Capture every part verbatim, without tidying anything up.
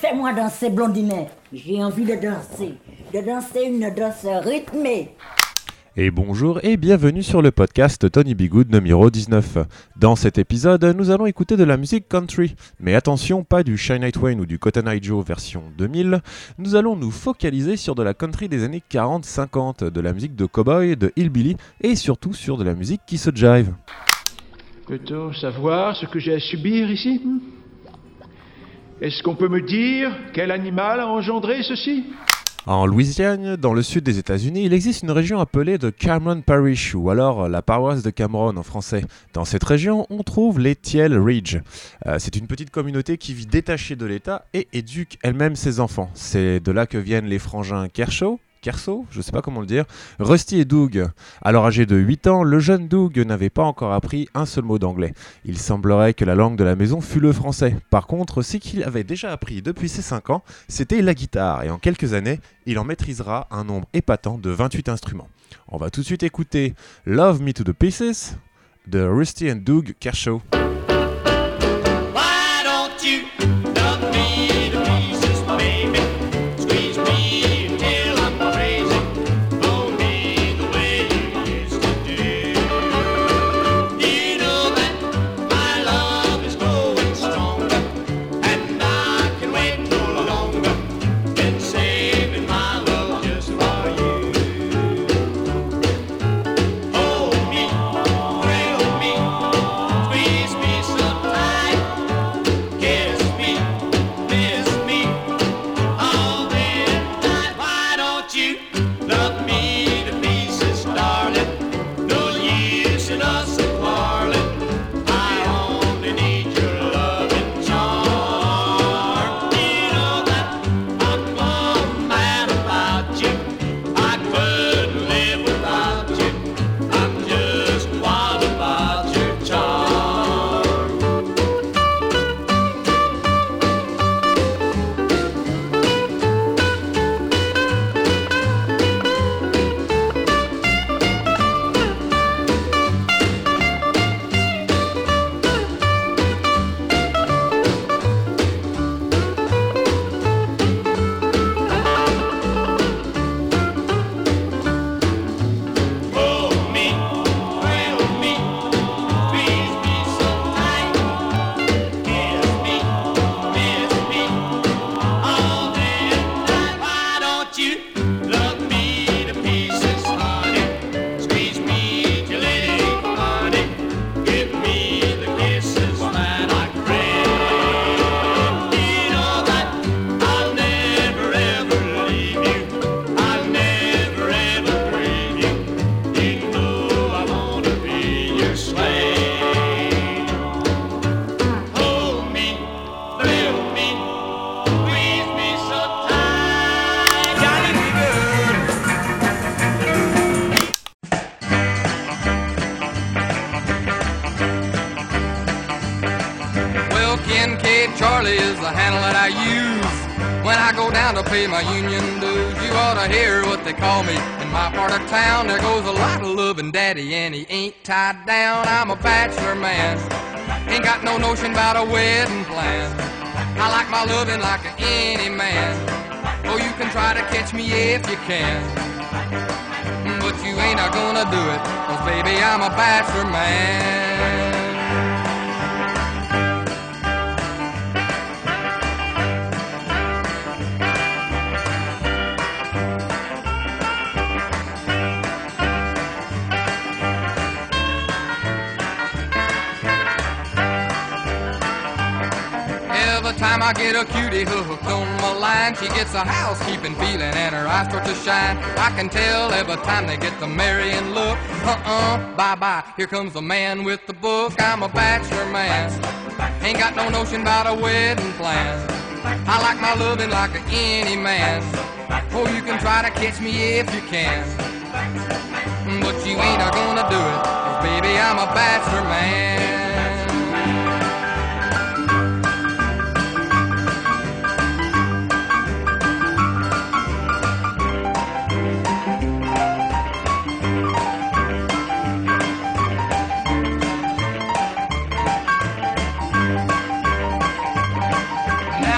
Fais-moi danser, blondinet. J'ai envie de danser. De danser une danse rythmée. Et bonjour et bienvenue sur le podcast Tony B. Good numéro dix-neuf. Dans cet épisode, nous allons écouter de la musique country. Mais attention, pas du Shania Twain ou du Cotton Eye Joe version deux mille. Nous allons nous focaliser sur de la country des années quarante cinquante, de la musique de cowboy, de hillbilly et surtout sur de la musique qui se jive. Peut-on savoir ce que j'ai à subir ici ? Est-ce qu'on peut me dire quel animal a engendré ceci ? En Louisiane, dans le sud des États-Unis, il existe une région appelée The Cameron Parish, ou alors la paroisse de Cameron en français. Dans cette région, on trouve les Thiel Ridge. Euh, c'est une petite communauté qui vit détachée de l'État et éduque elle-même ses enfants. C'est de là que viennent les frangins Kershaw, Kershaw, je sais pas comment le dire, Rusty et Doug. Alors âgé de huit ans, le jeune Doug n'avait pas encore appris un seul mot d'anglais. Il semblerait que la langue de la maison fût le français. Par contre, ce qu'il avait déjà appris depuis ses cinq ans, c'était la guitare. Et en quelques années, il en maîtrisera un nombre épatant de vingt-huit instruments. On va tout de suite écouter Love Me to the Pieces de Rusty and Doug Kershaw. Why don't you love me to pieces, baby? Squeeze me until I'm crazy. Hold me the way you used to do. You know that my love is growing stronger, and I can wait no longer. Been saving my love just for you. Hold me, thrill me, squeeze me so tight. Kiss me, miss me, all day and night. Why don't you love me to pieces, darling? No use in us quarreling. I only need your love and charm. You know that I'm gone mad about you. I couldn't live without you. I'm just wild about your charm. Hold me, thrill me, squeeze me so tight. Kiss me, miss me, all day and night. Why don't you love me to pieces, honey? Squeeze me till it ain't funny. Give me the kisses that I crave. You know that I'll never ever leave you. I'll never ever grieve you. You know I wanna be your slave. Hold me, thrill me, squeeze me so tight. Johnny be good. Well, Kincaid Charlie is the handle that I use when I go down to pay my union dues. You ought to hear what they call me in my part of town. There goes a lot of loving daddy and he ain't tied down. I'm a bachelor man, ain't got no notion about a wedding plan. I like my loving like any man. Oh, you can try to catch me if you can, but you ain't a gonna do it, 'cause baby I'm a bachelor man. Every time I get a cutie hooked on my line, she gets a housekeeping feeling and her eyes start to shine. I can tell every time they get the marrying look. Uh-uh, bye-bye, here comes the man with the book. I'm a bachelor man, ain't got no notion about a wedding plan. I like my loving like any man. Oh, you can try to catch me if you can, but you ain't a gonna do it, 'cause baby I'm a bachelor man.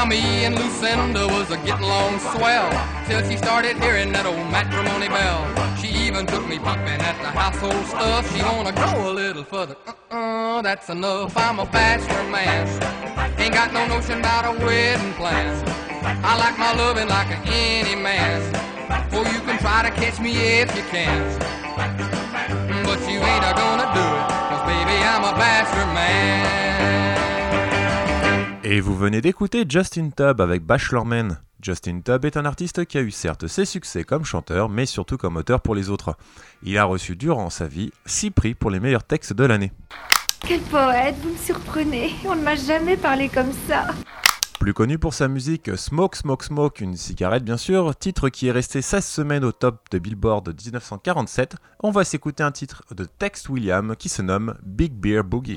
me and Lucinda was a getting along swell, till she started hearing that old matrimony bell. She even took me peeping at the household stuff. She wanna go a little further. Uh-uh, that's enough. I'm a bachelor man. Ain't got no notion about a wedding plan. I like my loving like any man. For you can try to catch me if you can, but you ain't a gonna do it, 'cause baby I'm a bachelor man. Et vous venez d'écouter Justin Tubb avec Bachelor Man. Justin Tubb est un artiste qui a eu certes ses succès comme chanteur, mais surtout comme auteur pour les autres. Il a reçu durant sa vie six prix pour les meilleurs textes de l'année. Quel poète, vous me surprenez. On ne m'a jamais parlé comme ça. Plus connu pour sa musique Smoke, Smoke, Smoke, une cigarette bien sûr, titre qui est resté seize semaines au top de Billboard de dix-neuf cent quarante-sept, on va s'écouter un titre de Tex Williams qui se nomme Big Bear Boogie.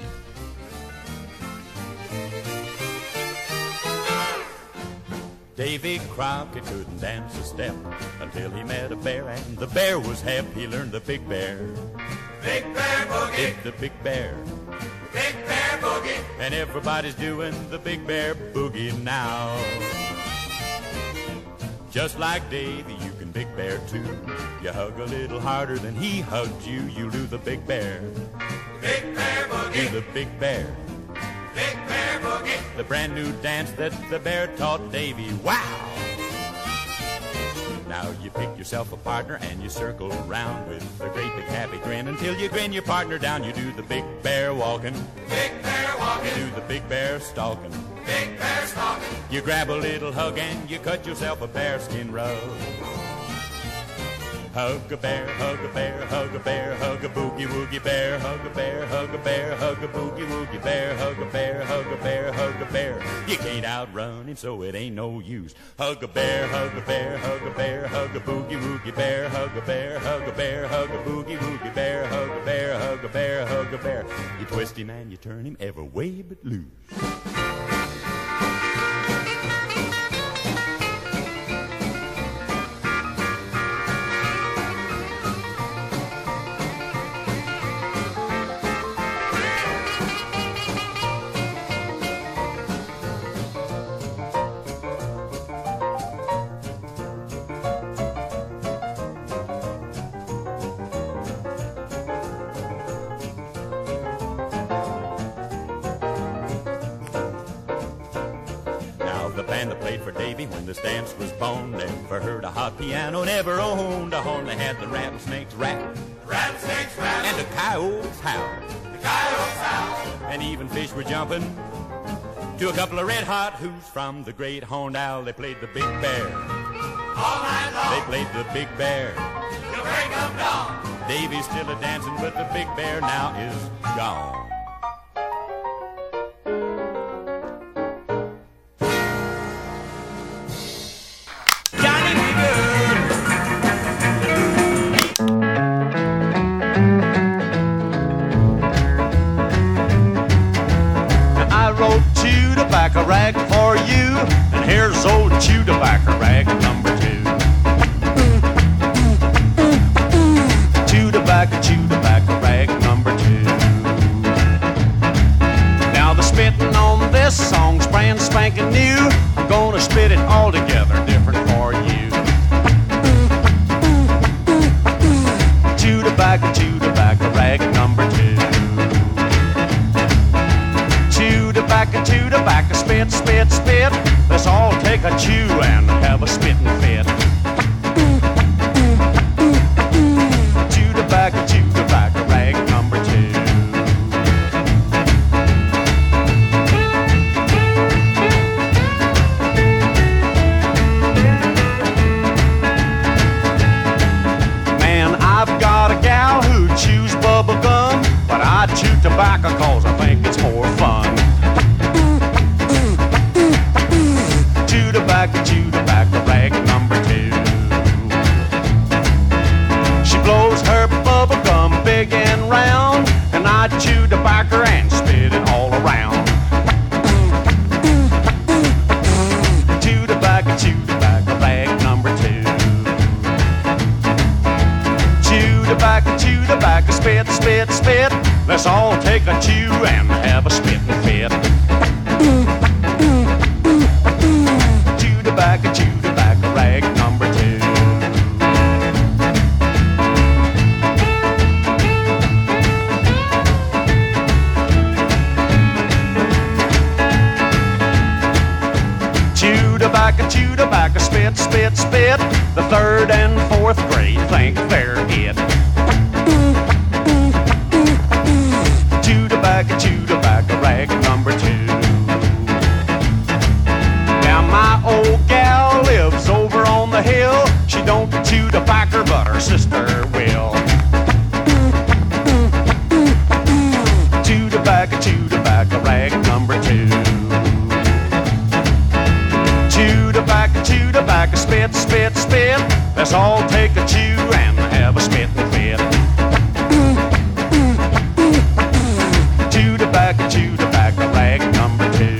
Davy Crockett couldn't dance a step until he met a bear, and the bear was hep. He learned the big bear. Big bear boogie, It's the big bear. big bear boogie. And everybody's doing the big bear boogie now. Just like Davy, you can big bear too. You hug a little harder than he hugged you. You do the big bear. Big bear Do boogie, the big bear. big bear boogie. The brand new dance that the bear taught Davy. Wow! Now you pick yourself a partner and you circle around with a great big happy grin. Until you grin your partner down, you do the big bear walking. Big bear You walking, do the big bear stalking. big bear stalking. You grab a little hug and you cut yourself a bearskin rug. Hug a bear, hug a bear, hug a bear, hug a boogie woogie bear, hug a bear, hug a bear, hug a boogie woogie bear, hug a bear, hug a bear, hug a bear. You can't outrun him, so it ain't no use. Hug a bear, hug a bear, hug a bear, hug a boogie woogie bear, hug a bear, hug a bear, hug a boogie woogie bear, hug a bear, hug a bear, hug a bear. You twist him and you turn him every way but loose. When this dance was born, never heard a hot piano, never owned a horn. They had the rattlesnakes rap, Rattlesnakes rattle, and the coyotes howl, the coyotes howl. and even fish were jumping to a couple of red hot hoots from the great horned owl. They played the big bear, All night they long, played the big bear. till break of dawn. Davy's still a dancing, but the big bear now is gone. Johnny B. Good. I wrote chew tobacco rag for you, and here's old chew tobacco rag number two. Chew tobacco, chew tobacco rag number two. Now the spitting on this song's brand spanking new. I'm gonna spit it all together different for you. Chew tobacco, chew tobacco rag number two. Chew tobacco, chew tobacco, spit, spit, spit. Let's all take a chew and have a spitting fit. Chew tobacco, chew tobacco, rag number two. Man, I've got a gal who chews bubble gum, but I chew tobacco cause I think it's more fun. Chew tobacco, chew tobacco, rag number two. She blows her bubble gum big and round, and I chew tobacco and spit it all around. Chew tobacco, chew tobacco, rag number two. Chew tobacco, chew tobacco, spit, spit, spit. Let's all take a chew and have a spitting fit. tobacco, chew tobacco, spit, spit, spit. The third and fourth grade think they're it. Chew tobacco, chew tobacco, rag number two. Now my old gal lives over on the hill. She don't chew tobacco, but her sister will. Chew tobacco, chew tobacco, rag number two. Chew tobacco, chew tobacco, spit, spit, spit. Let's all take a chew and have a spit and fit. Chew tobacco, chew tobacco, rag number two.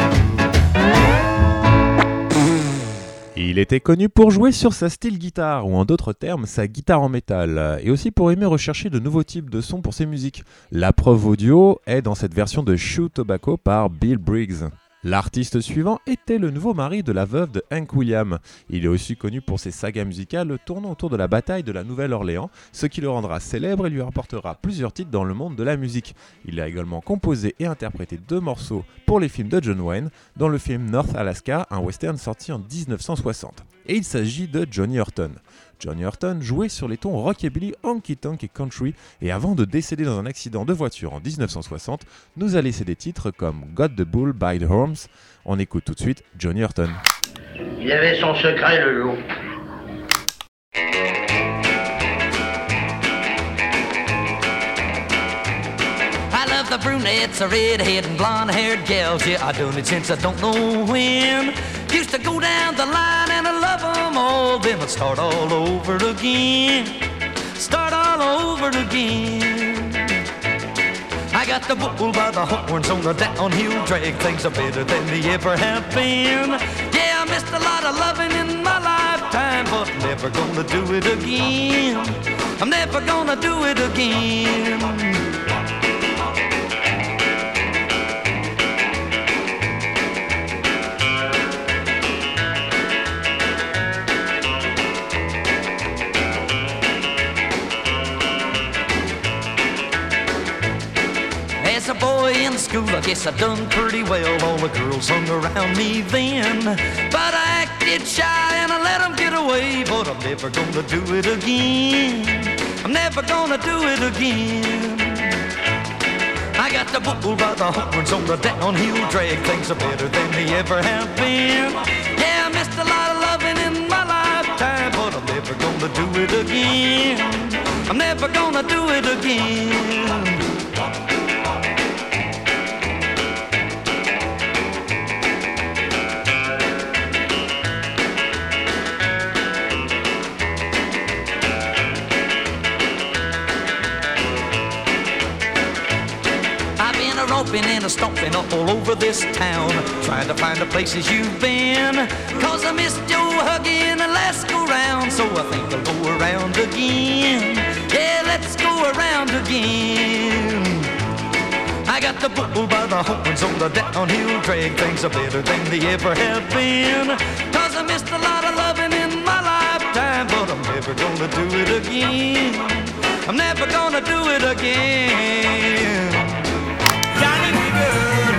Il était connu pour jouer sur sa steel guitare, ou en d'autres termes, sa guitare en métal, et aussi pour aimer rechercher de nouveaux types de sons pour ses musiques. La preuve audio est dans cette version de Chew Tobacco par Bill Briggs. L'artiste suivant était le nouveau mari de la veuve de Hank Williams. Il est aussi connu pour ses sagas musicales tournant autour de la bataille de la Nouvelle-Orléans, ce qui le rendra célèbre et lui rapportera plusieurs titres dans le monde de la musique. Il a également composé et interprété deux morceaux pour les films de John Wayne, dans le film North Alaska, un western sorti en dix-neuf cent soixante. Et il s'agit de Johnny Horton. Johnny Horton jouait sur les tons rockabilly, honky-tonk et country, et avant de décéder dans un accident de voiture en dix-neuf cent soixante, nous a laissé des titres comme Got the Bull by the Horns. On écoute tout de suite Johnny Horton. Il avait son secret, le loup. I love the brunettes, a red-haired and blonde-haired gals. Yeah, I done it since I don't know when. Used to go down the line and I love them all. Then I'd start all over again. Start all over again. I got the bull by the horns on the downhill drag. Things are better than they ever have been. Yeah, I missed a lot of loving in my lifetime, but I'm never gonna do it again. I'm never gonna do it again. As a boy in school, I guess I done pretty well. All the girls hung around me then. But I acted shy and I let them get away. But I'm never gonna do it again. I'm never gonna do it again. I got the bull by the horns on the downhill drag. Things are better than they ever have been. Yeah, I missed a lot of loving in my lifetime, but I'm never gonna do it again. I'm never gonna do it again. Roping and a stomping all over this town, trying to find the places you've been. Cause I missed your hugging the last go round, so I think I'll go around again. Yeah, let's go around again. I got the bull by the horns on the downhill drag. Things are better than they ever have been. Cause I missed a lot of loving in my lifetime, but I'm never gonna do it again. I'm never gonna do it again. Johnny B. Good.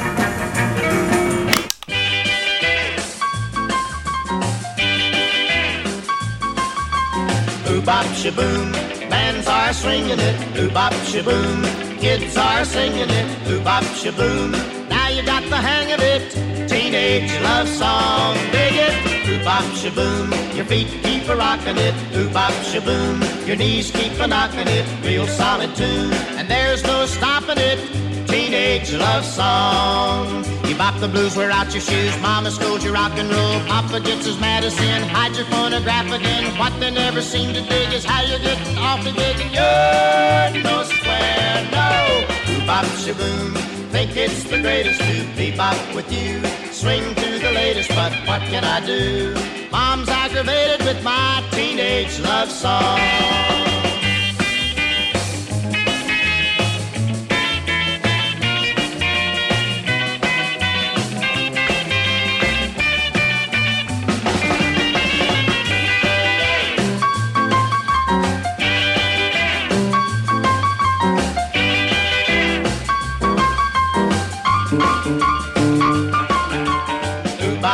Ooh-bop, shaboom, bands are swinging it. Ooh-bop, shaboom, kids are singing it. Ooh-bop, shaboom, now you got the hang of it. Teenage love song, dig it. Ooh-bop, shaboom, your feet keep a-rockin' it. Ooh-bop, shaboom, your knees keep a-knockin' it. Real solid tune, and there's no stopping it. Teenage love song. You bop the blues, wear out your shoes. Mama scolds you rock and roll. Papa gets his medicine. Hide your phonograph again. What they never seem to dig is how you're getting awfully big and you're no square, no. Bop shaboom, think it's the greatest to bebop with you. Swing to the latest, but what can I do? Mom's aggravated with my teenage love song.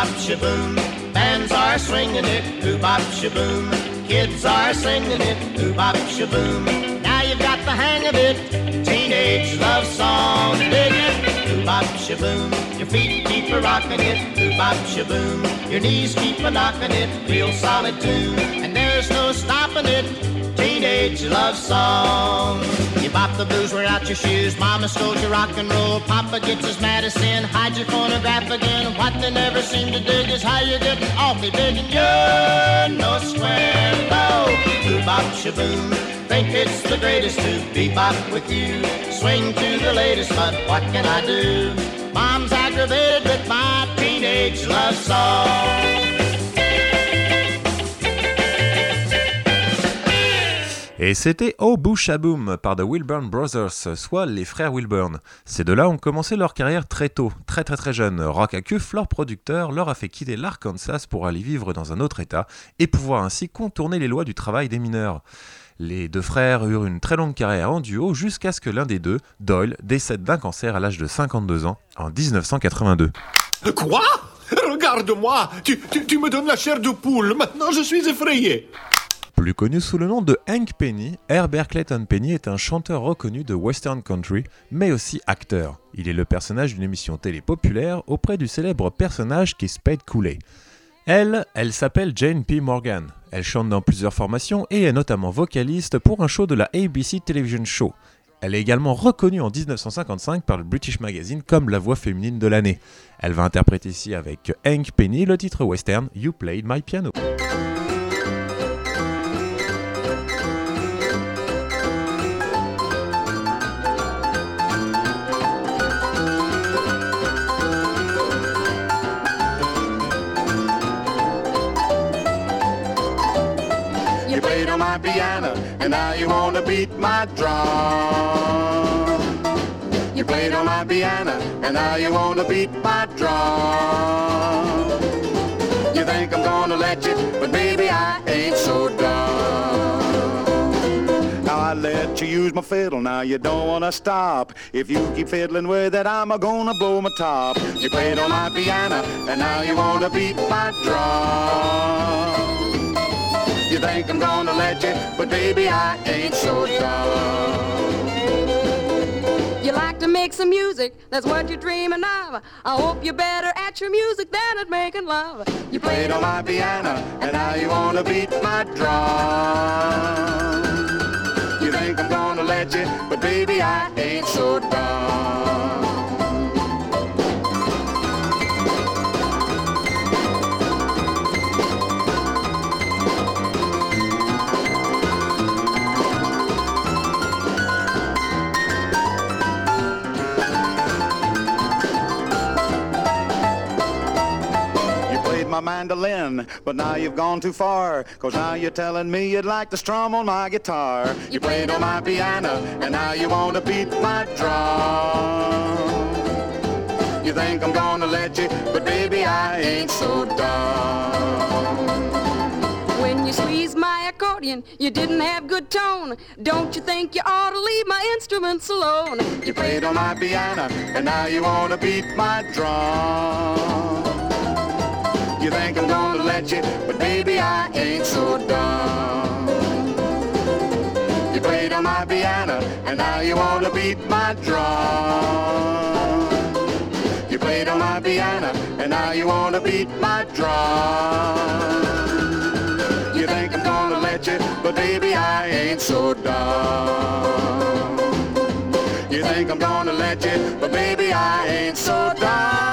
bop shaboom. Bands are swinging it, oo bop shaboom. Kids are singing it, oo bop shaboom. Now you've got the hang of it, teenage love song. Dig it, oo bop shaboom. Your feet keep a rocking it, oo bop shaboom. Your knees keep a knocking it, real solid tune. And there's no stopping it, teenage love song. You bop the blues, wear out your shoes. Mama stole your rock and roll. Papa gets his mad as sin. Hide your phonograph again. What they never seem to dig is how you're getting awfully big and you're no square low. Ooh bop shaboom. Think it's the greatest to bebop with you. Swing to the latest, but what can I do? Mom's aggravated with my teenage love song. Et c'était Oh Boo Shaboom par The Wilburn Brothers, soit les frères Wilburn. Ces deux-là ont commencé leur carrière très tôt, très très très jeunes. Rock Acuf, leur producteur, leur a fait quitter l'Arkansas pour aller vivre dans un autre état et pouvoir ainsi contourner les lois du travail des mineurs. Les deux frères eurent une très longue carrière en duo jusqu'à ce que l'un des deux, Doyle, décède d'un cancer à l'âge de cinquante-deux ans en dix-neuf cent quatre-vingt-deux. Quoi? Regarde-moi, tu, tu, tu me donnes la chair de poule, maintenant je suis effrayé. Plus connu sous le nom de Hank Penny, Herbert Clayton Penny est un chanteur reconnu de western country, mais aussi acteur. Il est le personnage d'une émission télé populaire auprès du célèbre personnage qu'est Spade Cooley. Elle, elle s'appelle Jane P. Morgan. Elle chante dans plusieurs formations et est notamment vocaliste pour un show de la A B C Television Show. Elle est également reconnue en dix-neuf cent cinquante-cinq par le British Magazine comme la voix féminine de l'année. Elle va interpréter ici avec Hank Penny le titre western You Played My Piano. You played on my piano, and now you wanna beat my drum. You played on my piano, and now you wanna beat my drum. You think I'm gonna let you, but baby I ain't so dumb. Now I let you use my fiddle, now you don't wanna stop. If you keep fiddling with it, I'm gonna blow my top. You played on my piano, and now you wanna beat my drum. You think I'm gonna let you, but baby I ain't so dumb. You like to make some music, that's what you're dreaming of. I hope you're better at your music than at making love. You played on my piano, and now you wanna beat my drum. You think I'm gonna let you, but baby I ain't so dumb. My mandolin, but now you've gone too far, cause now you're telling me you'd like to strum on my guitar. You played on my piano, and now you wanna beat my drum. You think I'm gonna let you, but baby I ain't so dumb. When you squeezed my accordion, you didn't have good tone. Don't you think you ought to leave my instruments alone? You played on my piano, and now you wanna beat my drum. You think I'm gonna let you, but baby I ain't so dumb. You played on my piano, and now you wanna beat my drum. You played on my piano, and now you wanna beat my drum. You think I'm gonna let you, but baby I ain't so dumb. You think I'm gonna let you, but baby I ain't so dumb.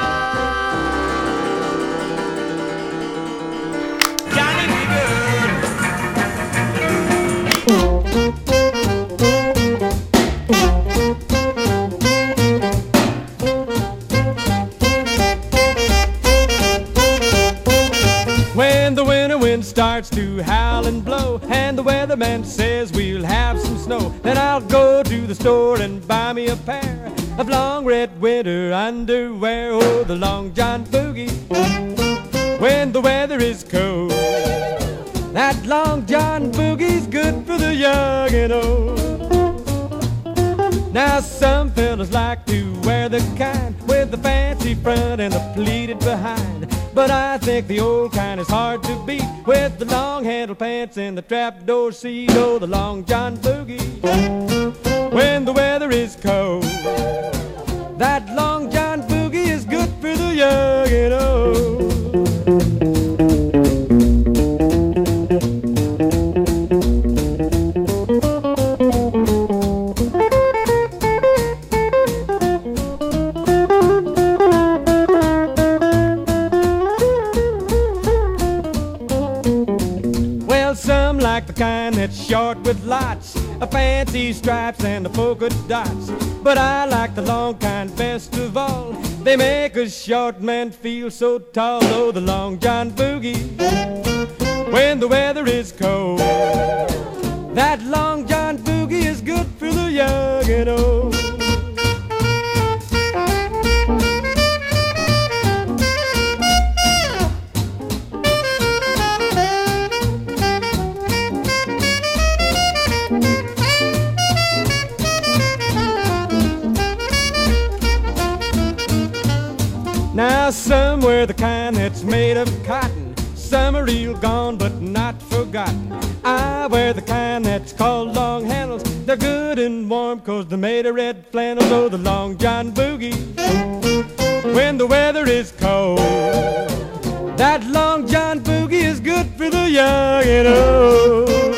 When the winter wind starts to howl and blow, and the weatherman says we'll have some snow, then I'll go to the store and buy me a pair of long red winter underwear. Oh, the Long John Boogie, when the weather is cold. That Long John Boogie's good for the young and old. Now some fellas like to wear the kind with the fancy front and the pleated behind. but I think the old kind is hard to beat, with the long handle pants and the trapdoor seat. Oh, the Long John Boogie, when the weather is cold. That Long John Boogie is good for the young and old. The kind that's short with lots of fancy stripes and the polka dots, but I like the long kind best of all. They make a short man feel so tall. Oh, the Long John Boogie, when the weather is cold. That Long John Boogie is good for the young and old. Now some wear the kind that's made of cotton, some are real gone but not forgotten. I wear the kind that's called long handles. They're good and warm 'cause they're made of red flannels. Oh, the Long John Boogie, when the weather is cold. That Long John Boogie is good for the young and old.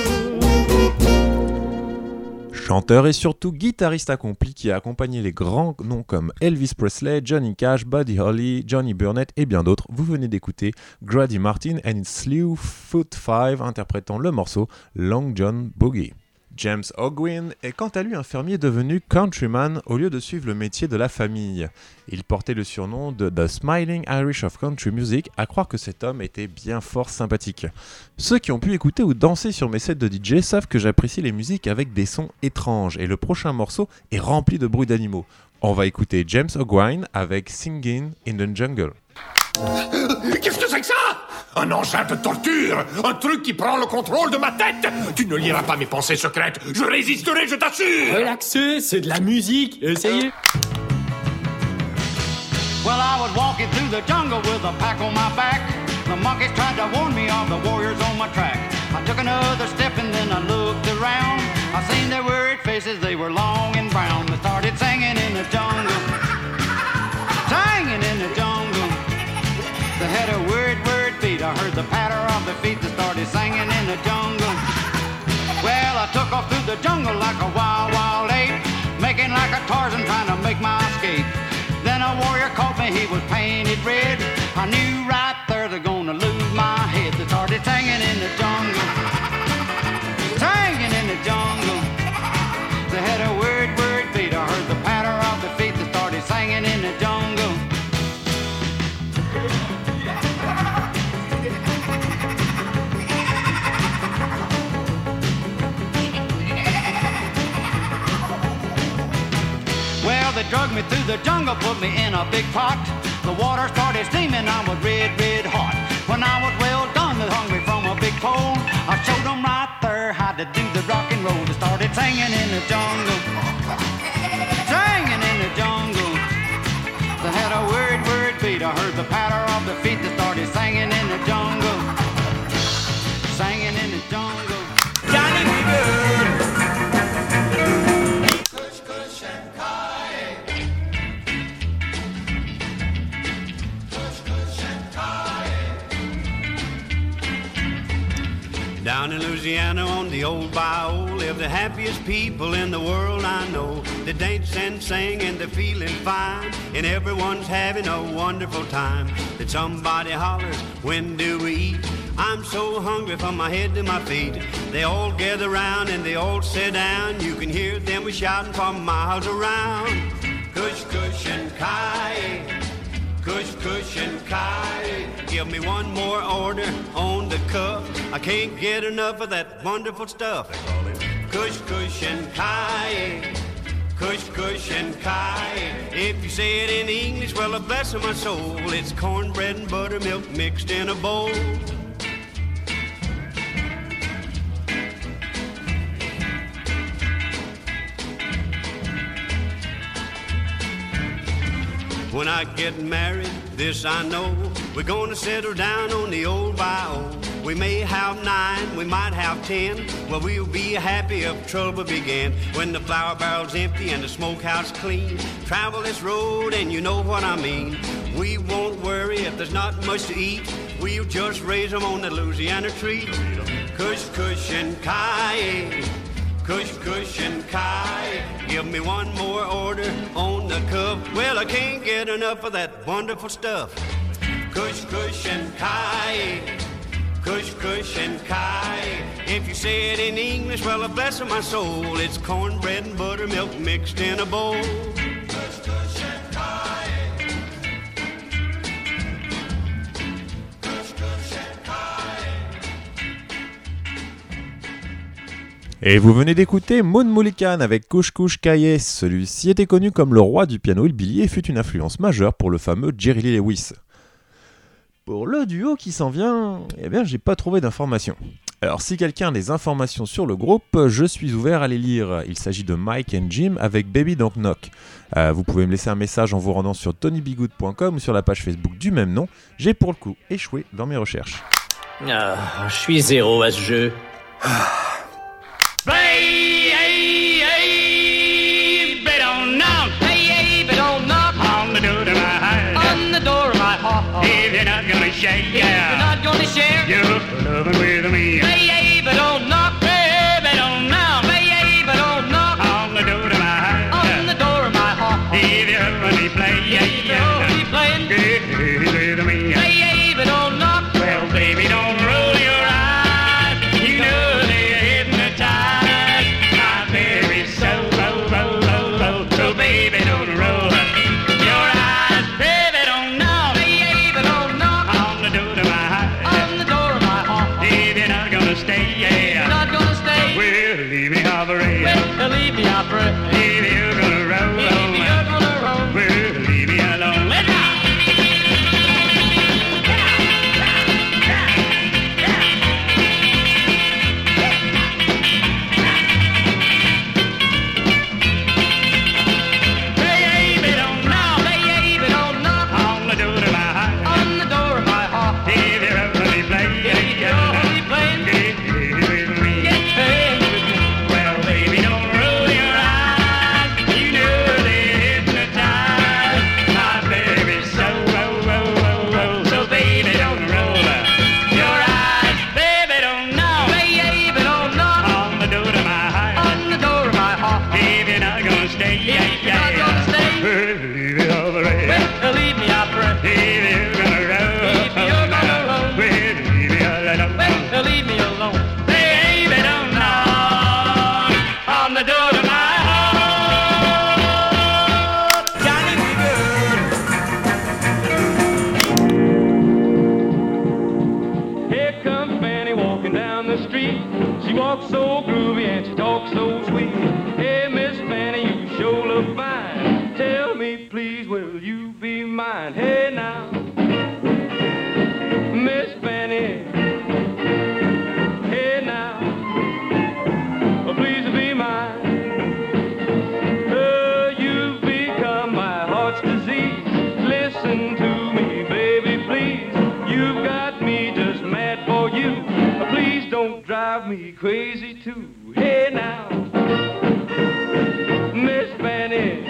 Chanteur et surtout guitariste accompli qui a accompagné les grands noms comme Elvis Presley, Johnny Cash, Buddy Holly, Johnny Burnett et bien d'autres, vous venez d'écouter Grady Martin and Slew Foot Five interprétant le morceau Long John Boogie. James Ogwyn est quant à lui un fermier devenu countryman au lieu de suivre le métier de la famille. Il portait le surnom de The Smiling Irish of Country Music, à croire que cet homme était bien fort sympathique. Ceux qui ont pu écouter ou danser sur mes sets de D J savent que j'apprécie les musiques avec des sons étranges, et le prochain morceau est rempli de bruits d'animaux. On va écouter James Ogwyn avec Singin' in the Jungle. Qu'est-ce que c'est que ça? Un engin de torture, un truc qui prend le contrôle de ma tête. Tu ne liras pas mes pensées secrètes. Je résisterai, je t'assure. Relaxez, c'est de la musique. Essayez. Well, I was walking through the jungle with a pack on my back. The monkeys tried to warn me of the warriors on my track. I took another step and then I looked around. I seen their worried faces, they were long and brown. They started singing in the jungle, singing in the jungle. They had a word, word beat. I heard the patter of their feet. They started singing in the jungle. Well, I took off through the jungle like a wild, wild ape, making like a Tarzan trying to make my escape. Then a warrior caught me, he was painted red. I knew right there they're gonna lose my head. They started singing in the jungle, singing in the jungle. They had a word, word beat. I heard the patter of their feet. They started singing in the jungle. Well, they dragged me through the jungle, put me in a big pot. The water started steaming, I was red, red hot. When I was well done, they hung me from a big pole. I showed them right there how to do the rock and roll. They started singing in the jungle, singing in the jungle. They had a word, word beat. I heard the patter of their feet. They started singing in the jungle, singing in the jungle. Johnny B. Good. Down in Louisiana on the old bayou live the happiest people in the world I know. They dance and sing and they're feeling fine, and everyone's having a wonderful time. Then somebody hollers, when do we eat? I'm so hungry from my head to my feet. They all gather round and they all sit down. You can hear them shouting for miles around. Kush, kush and kai, kush, kush and kai. Give me one more order on the cup. I can't get enough of that wonderful stuff. They call it kush, kush and kai, kush, kush and kai. If you say it in English, well, bless my soul, it's cornbread and buttermilk mixed in a bowl. when I get married, this I know, we're gonna settle down on the old bayou. We may have nine, we might have ten. Well, we'll be happy if trouble began. When the flour barrel's empty and the smokehouse clean. Travel this road and you know what I mean. We won't worry if there's not much to eat. We'll just raise them on the Louisiana tree. Kush, kush, and Kai. Kush, kush, and Kai. Give me one more order on the cup. Well, I can't get enough of that wonderful stuff. Kush, kush, and Kai. Kush, kush, and Kai. If you say it in English, well, bless my soul. It's cornbread and buttermilk mixed in a bowl. Kush, kush, and Kai. Kush, kush, and Kai. Et vous venez d'écouter Maud Mullican avec Couche Couche Caillé. Celui-ci était connu comme le roi du piano hillbilly et fut une influence majeure pour le fameux Jerry Lee Lewis. Pour le duo qui s'en vient, eh bien j'ai pas trouvé d'informations. Alors si quelqu'un a des informations sur le groupe, je suis ouvert à les lire. Il s'agit de Mike and Jim avec Baby Don't Knock. Euh, vous pouvez me laisser un message en vous rendant sur tony b good point com ou sur la page Facebook du même nom. J'ai pour le coup échoué dans mes recherches. Ah, je suis zéro à ce jeu. If you're not gonna shake, yeah. If you're not gonna share your loving with me, baby, don't knock, baby, don't knock, baby, don't knock on the door of my heart, on the door of my heart. If you only play, yeah, yeah, only playing with me, baby, don't knock. Well, baby, don't roll your eyes. You know they're hypnotized. My baby's so low, low, low, low. So baby, don't roll your eyes, baby, don't knock. Stay, yeah. You're not gonna stay. Well, leave me hovering. Well, leave me hovering. Maybe you're gonna roll. Maybe you're gonna roll. Well, leave me alone. Let's go. Baby, don't knock. Baby, don't knock on the door of my heart. On the door of my heart. If you're only playing, if you're only playing. Leave me alone. Baby, don't knock on the door of my heart. Johnny B. Good. Here comes Fanny walking down the street. She walks so groovy and she talks so sweet. Hey, Miss Fanny, you sure look fine. Tell me, please, will you be mine? Hey, now, Miss Fanny. Drive me crazy too. Hey now, Miss Fanny.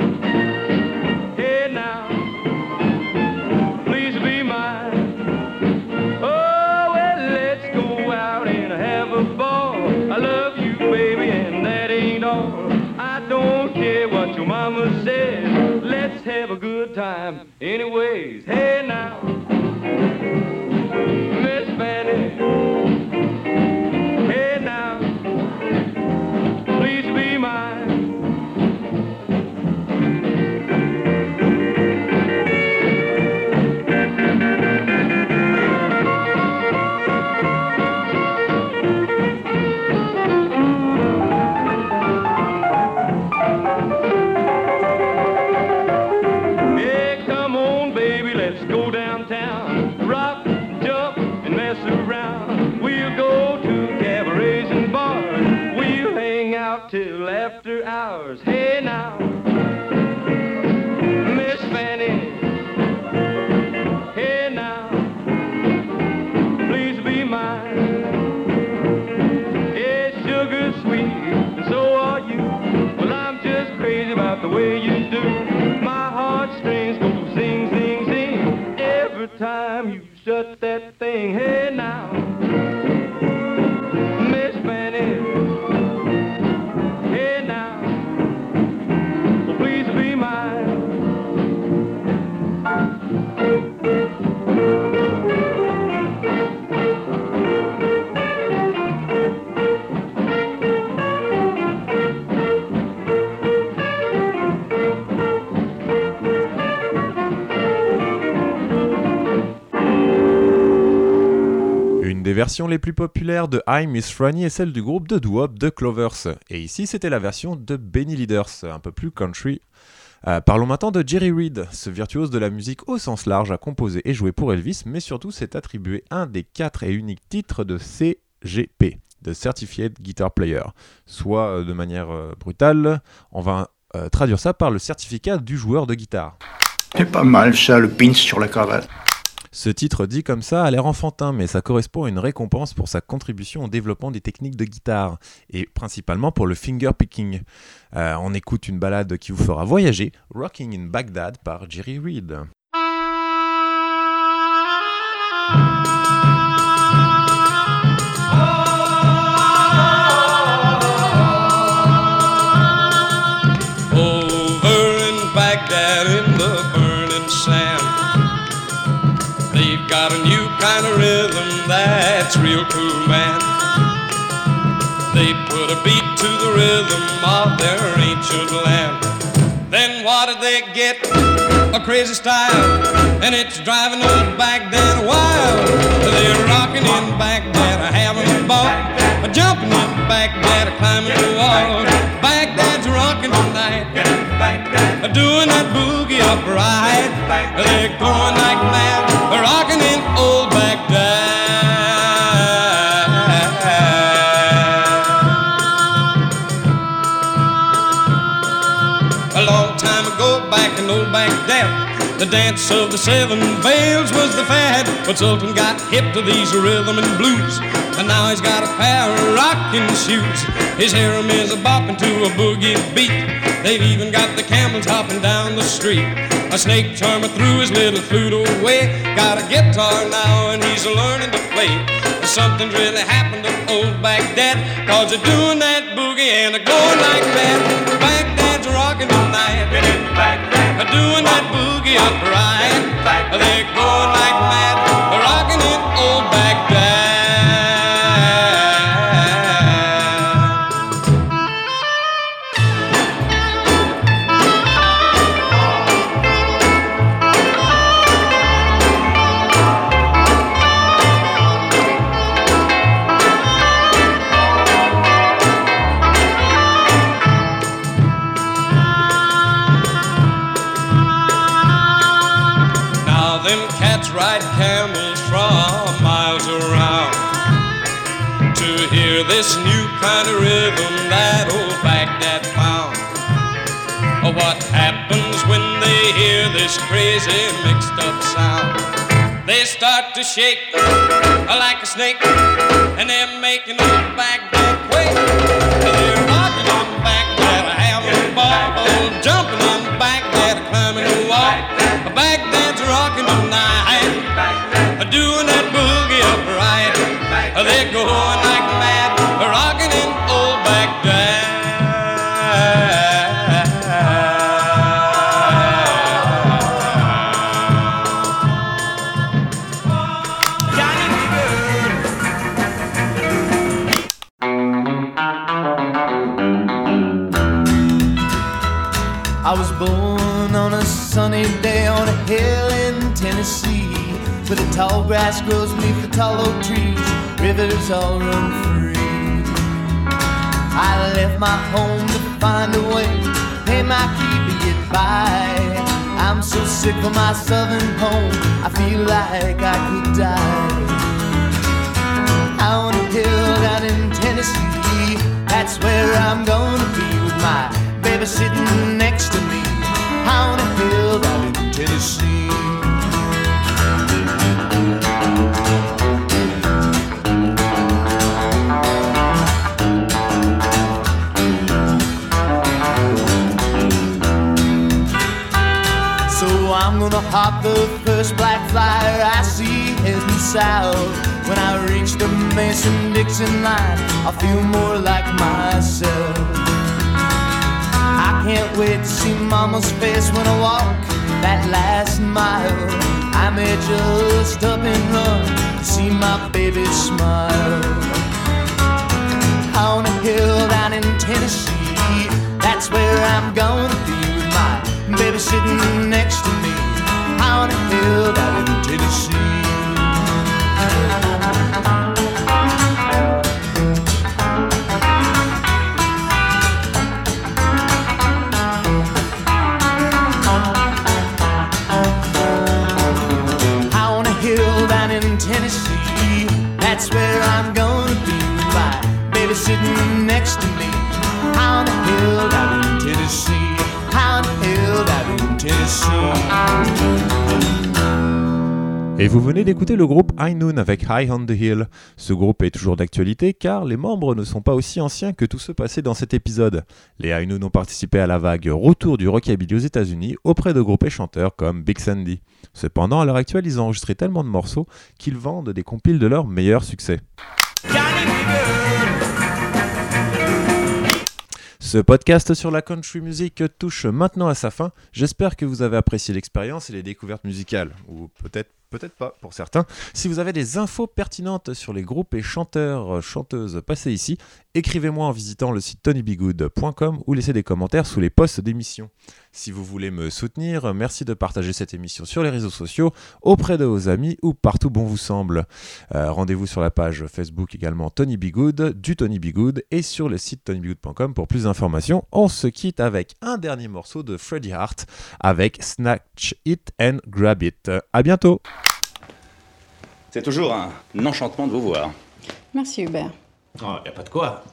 Hey now, please be mine. Oh well, let's go out and have a ball. I love you, baby, and that ain't all. I don't care what your mama says. Let's have a good time, anyways. Hey now, Miss Fanny. Till after hours. Hey now, Miss Fanny. time you shut that thing. Hey now, Miss Fanny. Hey now, well, please be mine. Une des versions les plus populaires de I Miss Franny est celle du groupe de doo-wop The Clovers. Et ici, c'était la version de Benny Leaders, un peu plus country. Euh, parlons maintenant de Jerry Reed. Ce virtuose de la musique au sens large a composé et joué pour Elvis, mais surtout s'est attribué un des quatre et uniques titres de C G P, de Certified Guitar Player. Soit, euh, de manière euh, brutale, on va euh, traduire ça par le certificat du joueur de guitare. C'est pas mal ça, le pinch sur la cravate. Ce titre dit comme ça a l'air enfantin, mais ça correspond à une récompense pour sa contribution au développement des techniques de guitare, et principalement pour le fingerpicking. Euh, on écoute une ballade qui vous fera voyager, Rocking in Baghdad par Jerry Reed. Over in Baghdad in the burning sand, they've got a new kind of rhythm that's real cool, man. They put a beat to the rhythm of their ancient land. Then what did they get? A crazy style, and it's driving old Baghdad wild. They're rocking in Baghdad, having a ball, jumping in Baghdad, climbing the wall. Baghdad's rocking tonight, doing that boogie upright. They're going like mad, rocking in old Baghdad. A long time ago, back in old Baghdad, the dance of the seven veils was the fad. But Sultan got hip to these rhythm and blues, and now he's got a pair of rocking shoes. His harem is a bopping to a boogie beat. They've even got the camels hopping down the street. A snake charmer threw his little flute away. Got a guitar now and he's learning to play. Something's really happened to old Baghdad, cause they're doing that boogie and they're going like that. Baghdad's rocking tonight, they're doing that boogie upright. They're going like mad, they're rocking in old Baghdad. Ride camels from miles around to hear this new kind of rhythm that old Baghdad found. What happens when they hear this crazy mixed up sound? They start to shake like a snake, and they're making old Baghdad quake. They're rocking on Baghdad, having a ball, jumping on Baghdad, climbing the wall. Baghdad's rocking tonight, doing that boogie upright. They're going like mad, rocking in old Baghdad. I was born on a sunny day on a hill in Tennessee, where the tall grass grows beneath the tall oak trees, rivers all run free. I left my home to find a way, pay my keep and get by. I'm so sick of my southern home, I feel like I could die. On a hill down in Tennessee, that's where I'm gonna be, with my baby sitting next to me. On a hill down in Tennessee. So I'm gonna hop the first black flyer I South. When I reach the Mason-Dixon line, I feel more like myself. I can't wait to see Mama's face when I walk that last mile. I may just up and run to see my baby smile. On a hill down in Tennessee, that's where I'm gonna be with my baby sitting next to me. On a hill down in Tennessee. On a hill down in Tennessee, that's where I'm gonna be with my baby sitting next to me. On a hill down in Tennessee. On a hill down in Tennessee. Et vous venez d'écouter le groupe High Noon avec High on the Hill. Ce groupe est toujours d'actualité car les membres ne sont pas aussi anciens que tous ceux passés dans cet épisode. Les High Noon ont participé à la vague retour du rockabilly aux États-Unis auprès de groupes et chanteurs comme Big Sandy. Cependant, à l'heure actuelle, ils ont enregistré tellement de morceaux qu'ils vendent des compiles de leurs meilleurs succès. Ce podcast sur la country music touche maintenant à sa fin. J'espère que vous avez apprécié l'expérience et les découvertes musicales, ou peut-être peut-être pas pour certains. Si vous avez des infos pertinentes sur les groupes et chanteurs, chanteuses passés ici, écrivez-moi en visitant le site tony b good point com ou laissez des commentaires sous les posts d'émissions. Si vous voulez me soutenir, merci de partager cette émission sur les réseaux sociaux, auprès de vos amis ou partout bon vous semble. Euh, rendez-vous sur la page Facebook également Tony B. Good, du Tony B. Good, et sur le site tony b good point com pour plus d'informations. On se quitte avec un dernier morceau de Freddie Hart avec Snatch It and Grab It. À bientôt. C'est toujours un enchantement de vous voir. Merci Hubert. Oh, y a pas de quoi.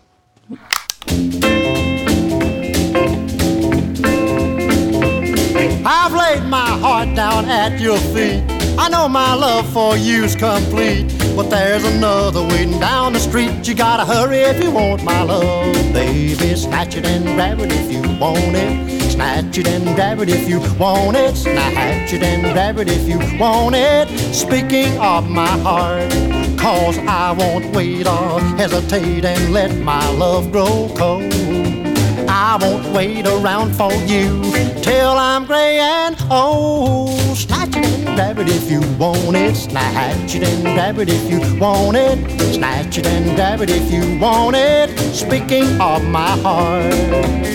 I've laid my heart down at your feet. I know my love for you's complete, but there's another waiting down the street. You gotta hurry if you want my love, baby. Snatch it and grab it if you want it. Snatch it and grab it if you want it. Snatch it and grab it if you want it. Speaking of my heart, cause I won't wait or hesitate and let my love grow cold. I won't wait around for you till I'm gray and old. Snatch it and grab it if you want it. Snatch it and grab it if you want it. Snatch it and grab it if you want it. Speaking of my heart.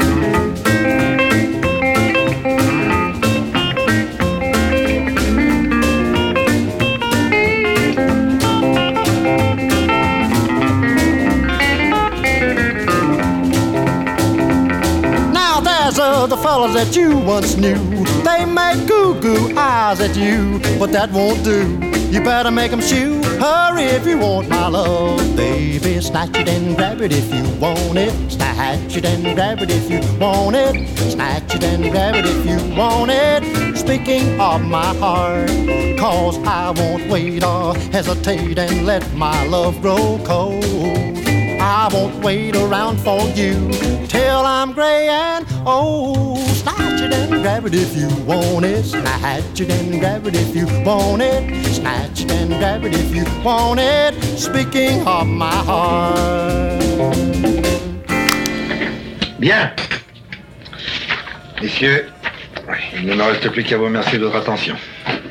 The fellas that you once knew, they make goo-goo eyes at you, but that won't do. You better make them shoo. Hurry if you want my love, baby. Snatch it and grab it if you want it. Snatch it and grab it if you want it. Snatch it and grab it if you want it. Speaking of my heart, cause I won't wait or hesitate and let my love grow cold. I won't wait around for you till I'm gray and old. Snatch it and grab it if you want it. Snatch it and grab it if you want it. Snatch it and grab it if you want it. Speaking of my heart. Bien. Messieurs, il ne me reste plus qu'à vous remercier de votre attention.